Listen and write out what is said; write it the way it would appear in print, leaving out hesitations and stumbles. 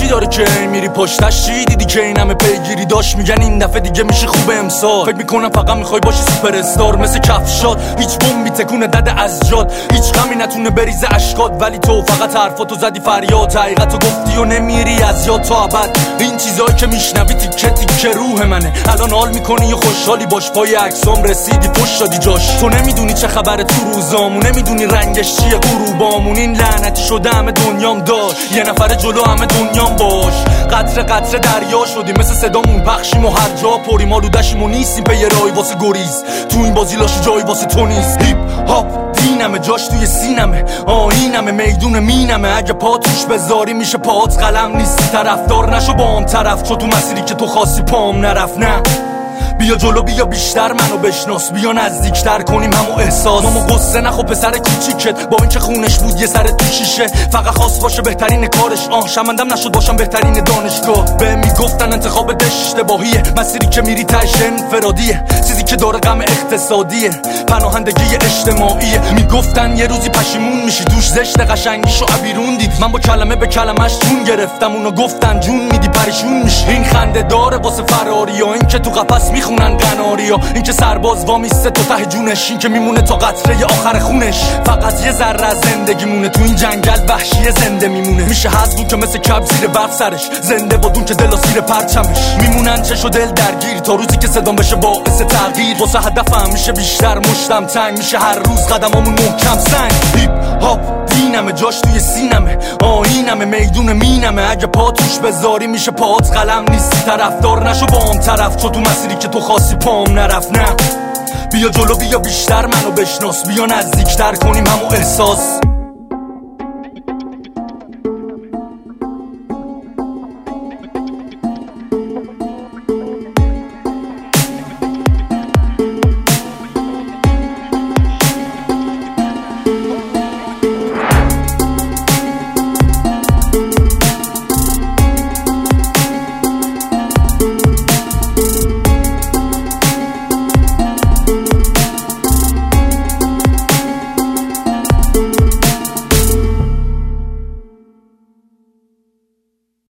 چی داره که میری پشتش؟ چی دیدی که این همه پیگیری داشت؟ میگن این دفعه دیگه میشه خوب امسال. فکر میکنم فقط میخوای باشی سوپر استار مثل کفشات، هیچ بمبی تکونه دده از جاد، هیچ غمی نتونه بریزه اشکات، ولی تو فقط حرفاتو زدی فریاد، حقیقتو گفتی و نمیری از یاد تا ابد. این چیزایی که میشنوی تیکه تیکه روح منه، الان حال میکنی و خوشحالی باش، پای عکسام رسیدی پشت دادی جاش. تو نمیدونی چه خبره تو روزامون، نمیدونی رنگش چیه غروبامون. این لعنتی شده همه دنیام داشت، یه نفر جلو همه دنیام باش. قطره قطره دریا شدیم، مثل صدامون پخشیم و هر جا پریم، آلودشیم و نیستیم به یه رای واسه گریز. تو این بازی لاشی جایی واسه تو نیست. هیپ هاپ دینمه، جاش توی سینمه، آینمه، میدون مینمه. اگه پا توش بذاری میشه پات قلم. نیستی طرفدار نشو با هم طرف، چون تو مسیری که تو خواستی پام نرفت. نه بیا جلو، بیا بیشتر منو بشناس، بیا نزدیکتر کنیم همو احساس. ماما قصه نخو پسر کوچیکت، با این که خونش بود یه سر تو شیشه، فقط خواست باشه بهترین کارش. شمندم نشد باشم بهترین دانشگاه. به میگفتن انتخابت اشتباهیه، مسیری که میری تاش انفرادیه، چیزی که داره غم اقتصادیه، پناهندگی اجتماعیه. میگفتن یه روزی پشیمون میشی، دوش زشت قشنگیشو عبیرون دید. من با کلمه به کلمش جون گرفتم، اونا گفتن جون میدی پریشون میشی. این خنده داره واسه فراریا، این که تو قفس میخونن قناریا، این که سرباز وامیسته تو ته جونش، این که میمونه تا قطره آخر خونش. فقط یه ذره از زندگی مونه، تو این جنگل وحشی زنده میمونه. میشه حذف که مثل کب زیر برف سرش، زنده بادون که دل و سیر پرچمش. میمونن چش و دل درگیر تا روزی که صدام بشه باعث تغییر. واسه هدفم میشه بیشتر، مشتم تنگ میشه هر روز، قدمامون محکم سنگ. هیپ هاپ دینمه، جاش توی سینمه، آینمه، میدون مینمه. اگه پا توش بذاری میشه پات قلم. نیستی طرفدار نشو با هم طرف، چون تو مسیری که تو خواستی پام نرفت. نه بیا جلو، بیا بیشتر منو بشناس، بیا نزدیکتر کنیم همو احساس.